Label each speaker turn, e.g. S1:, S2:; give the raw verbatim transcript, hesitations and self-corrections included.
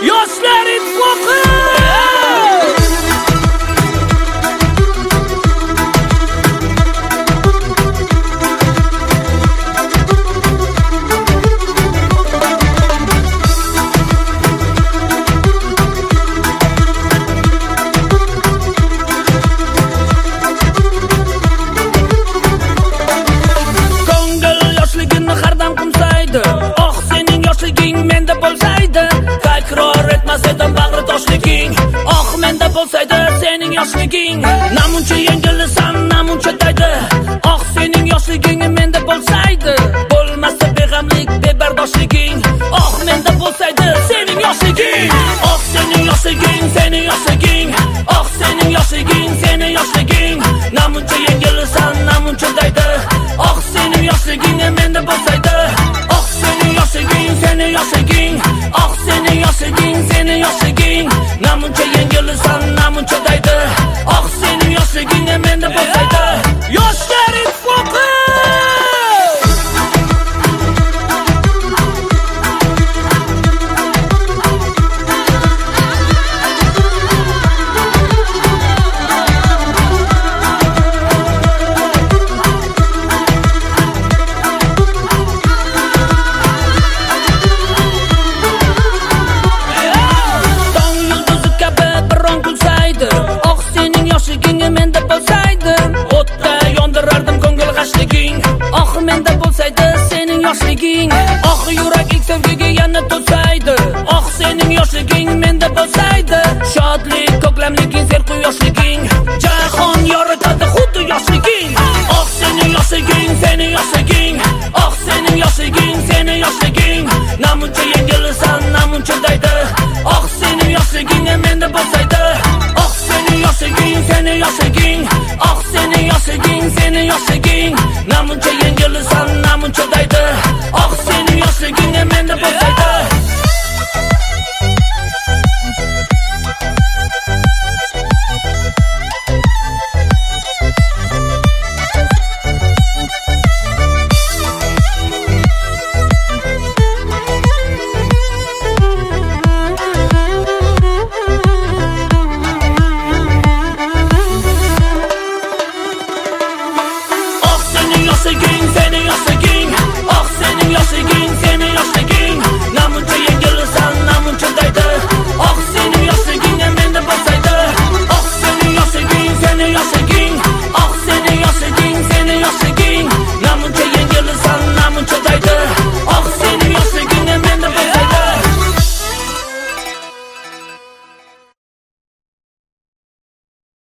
S1: Yoshlar ittifoqi! Oh sening yoshliging menda bo'lsaydi, takror etmasaydim bag'ri toshliging. Oh menda bo'lsaydi sening yoshliging, namuncha yengilsam namuncha daydi. Oh sening yoshliging menda bo'lsaydi, bo'lmasa beg'amlik bebardoshliging. Oh menda bo'lsaydi sening yoshliging, oh sening yoshliging, sening yoshliging. Oh sening yoshliging, sening yoshliging, namuncha yengilsam namuncha daydi. Oh sening yoshliging menda bo'lsaydi, sening yoshliging, oh sening yoshliging, sening yoshliging, namuncha yengilsan, namuncha daydi. Oh sening yoshliging menda bo'lsaydi. Yoshlar ittifoqi! Menda bo'lsaydi, o'tda yondirardim ko'ngil g'ashliging. Oh menda bo'lsaydi sening yoshliging, oh yurak sevgiga yana to'saydi. Oh sening yoshliging menda bo'lsaydi, shodlik ko'klamliging, ser quyoshliging, jahon yoritadi xuddi yoshliging. Oh sening yoshliging, sening yoshliging, oh sening yoshliging, sening yoshliging, namuncha yengilsan, namuncha daydi. Oh sening yoshliging menda bo'lsaydi, oh sening yoshliging, sening yoshliging, oh sening yoshliging, sening yoshliging, namuncha yengilsan, namuncha daydi. Oh sening yoshliging menda bo'lsaydi. Sening yoshliging, sening yoshliging, oh sening yoshliging,